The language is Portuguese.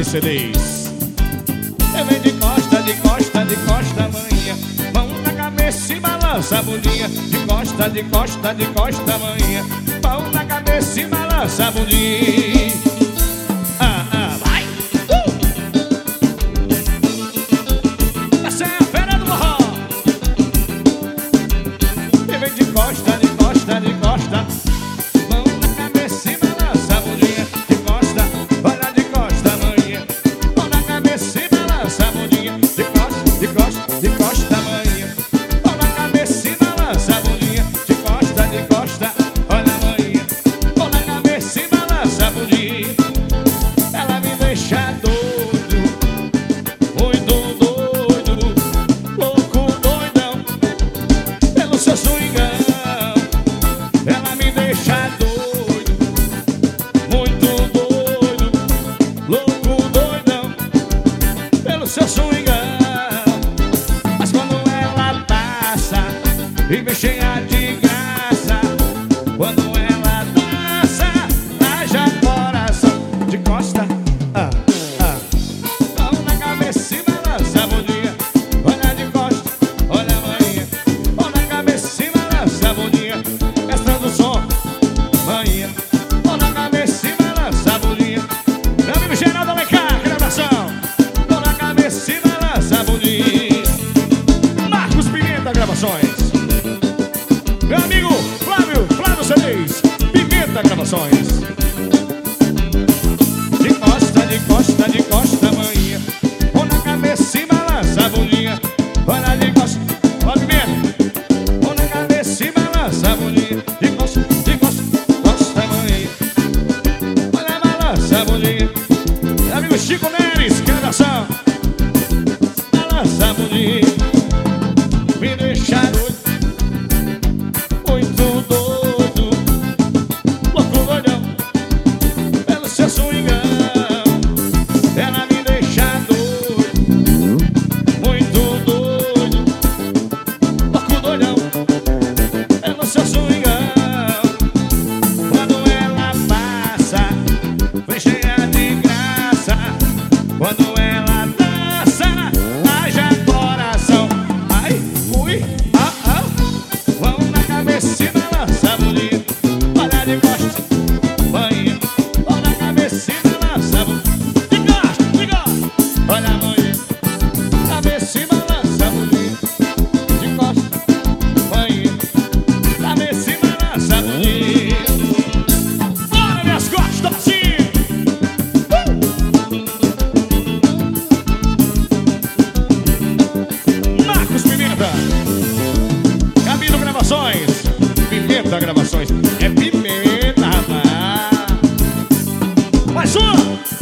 Vale CDs. Eu venho de costa, de costa, de costa, manhã. Mão na cabeça e balança a bundinha. De costa, de costa, de costa, manhã. Mão na cabeça e balança a bundinha. Vai! Essa é a fera do forró. Eu venho de costa, de costa, de costa. Mão na cabeça e balança a bundinha. De costa, olha de costa, manhã. Mão na cabeça e balança a bundinha. De costa, de costa, de costa, manhã. Mão na cabeça e balança a bundinha. De costa, olha manhã. Mão na cabeça e balança a bundinha. Ela me deixa doido, muito doido, louco, doidão, pelo seu swingão. Ela me deixa doido, muito doido, louco, doidão, pelo seu swingão. Mas quando ela passa e me cheia de graça, quando ela dança, haja coração. De costa, mão na cabeça e balança a bundinha. Olha de costa, olha a manhã. Mão na cabeça e balança a bundinha. Mestra do som, manhã. Mão na cabeça e balança a bundinha. Meu amigo Geraldo Alencar, gravação. Mão na cabeça e balança a bundinha. Marcos Pimenta, gravações. Meu amigo Flávio CDs, Pimenta, gravações. De costa, de costa, manhã. Mão na cabeça e balança a bundinha. Olha de costa, ó Pimenta. Mão na cabeça e balança a bundinha. De costa, costa, manhã. Olha, balança a bundinha. Meu amigo Chico Neres, gravação. Balança a bundinha. Me deixa doido, muito doido, louco, doidão, pelo seu swingão. Ela me deixa doido, muito doido, louco, doidão, pelo seu swingão. Quando ela passa, vem cheia de graça. Quando ela dança, haja coração. Ai, ui, mão na cabeça e balança a bundinha. Olha de costa, manhã. Mão na cabeça e balança a bundinha. De costa, olha a manhã. Cabeça e balança a bundinha. De costa, manhã. Cabeça e balança a bundinha. Bora, minhas costas, assim. Marcos Pimenta, Camilo Gravações, Pimenta Gravações. É Pimenta, rapaz. Mais uma.